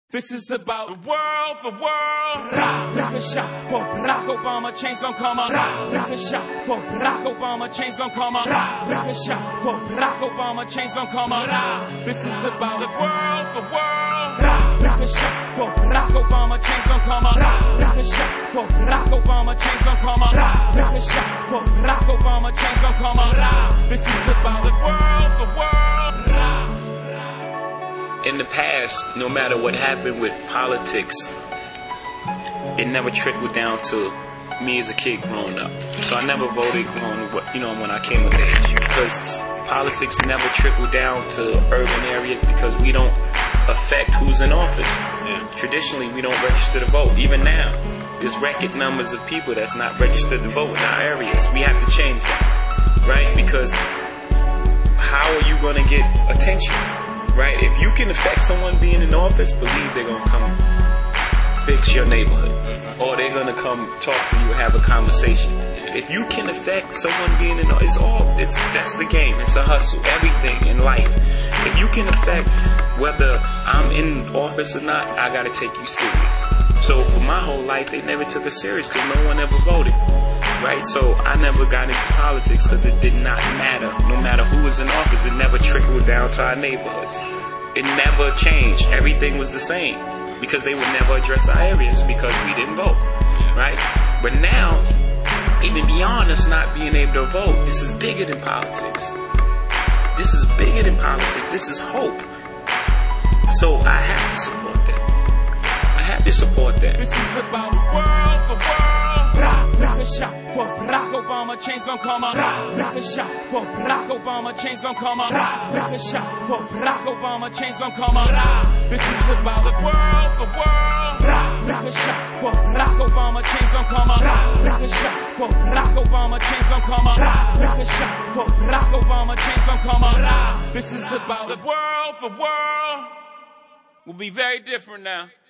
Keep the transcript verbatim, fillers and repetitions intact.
This is about the world, the world. Ra, ra, the shot for Barack Obama, chains gon' come up. Ra, ra, the shot for Barack Obama, chains gon' come up. Ra, ra, the shot for Barack Obama, chains gon' come up. Ra, this is about the world, the world. Ra, ra, the shot for Barack Obama, chains gon' come up. Ra, ra, the shot for Barack Obama, chains gon' come up. Ra, ra, the shot for Barack Obama, chains gon' come up. Ra, this is about the world, the world. Ra. In the past, no matter what happened with politics, it never trickled down to me as a kid growing up. So I never voted growing, you know, when I came of age, because politics never trickled down to urban areas because we don't affect who's in office. Yeah. Traditionally, we don't register to vote. Even now, there's record numbers of people that's not registered to vote in our areas. We have to change that, right? Because how are you going to get attention? Right? If you can affect someone being in office, believe they're going to come fix your neighborhood. Or they're going to come talk to you and have a conversation. If you can affect someone being in office, it's all, it's, that's the game. It's a hustle. Everything in life. If you can affect whether I'm in office or not, I got to take you serious. So for my whole life, they never took us serious because no one ever voted. Right? So I never got into politics because it did not matter. No matter who was in office, it never trickled down to our neighborhoods. It never changed. Everything was the same because they would never address our areas because we didn't vote. Right? But now, even beyond us not being able to vote, this is bigger than politics. This is bigger than politics. This is hope. So I have to support that. I have to support that. This is about the world, the world. Ra, ra, the shot for Barack Obama, chains gon' come up. Ra, ra, the shot for Barack Obama, chains gon' come up. Ra, ra, the shot for Barack Obama, chains gon' come up. Ra, this is about the world, the world. Ra, ra, the shot for Barack Obama, chains gon' come up. Ra, ra, the shot for Barack Obama, chains gon' come up. Ra, ra, the shot for Barack Obama, chains gon' come up. Ra, this is about the world, the world. Will be very different now.